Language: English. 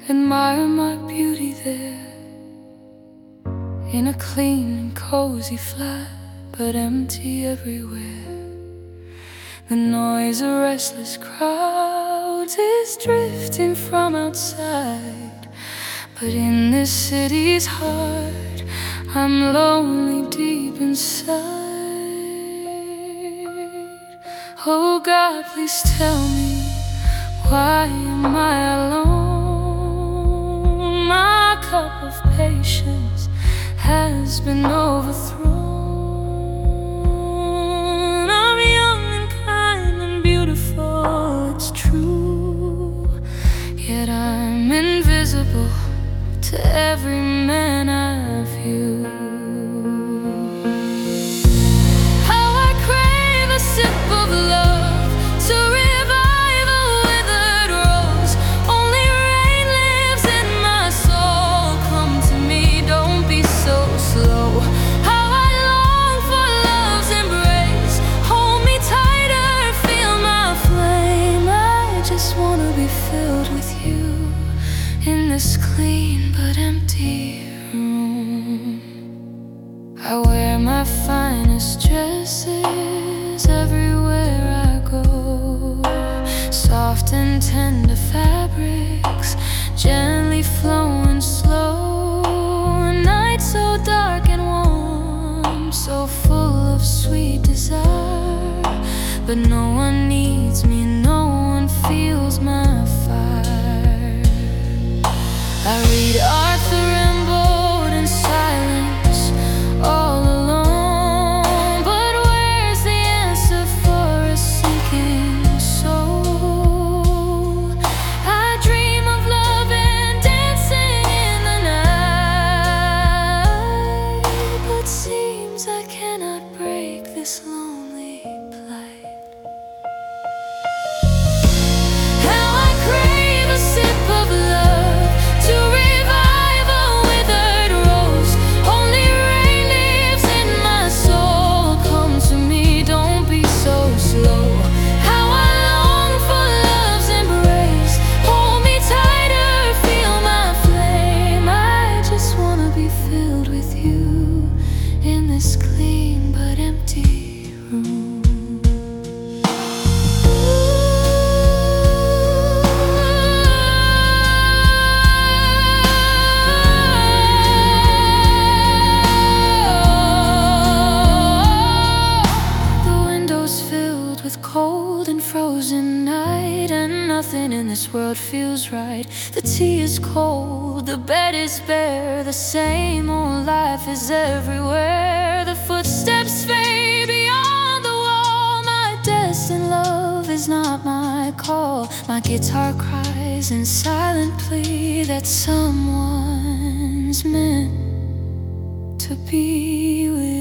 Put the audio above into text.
admire my beauty there, in a clean and cozy flat, but empty everywhere. The noise of restless crowds is drifting from outside, but in this city's heart I'm lonely deep inside. Oh God, please tell me, why am I alone? My cup of patience has been overthrown. I'm young and kind and beautiful, it's true, yet I'm invisible to every man I view. How I crave a sip of love to revive a withered rose. Only rain lives in my soul. Come to me, don't be so slow. How I long for love's embrace. Hold me tighter, feel my flame. I just wanna be filled with you in this clean but empty room. I wear my finest dresses everywhere I go, soft and tender fabrics, gently flowing slow. A night so dark and warm, so full of sweet desire, but no one needs me, no one feels my fire. I read Arthur Rimbaud in silence, all alone. But where's the answer for a sinking soul? I dream of love and dancing in the night, but seems I cannot break this lonely plight. How I crave a sip of love to revive a withered rose. Only rain lives in my soul. Come to me, don't be so slow. How I long for love's embrace. Hold me tighter, feel my flame. I just wanna be filled with you in this clean but empty room. Cold and frozen night, and nothing in this world feels right. The tea is cold, the bed is bare, the same old life is everywhere. The footsteps fade beyond the wall. My destined love is not my call. My guitar cries in silent plea that someone's meant to be with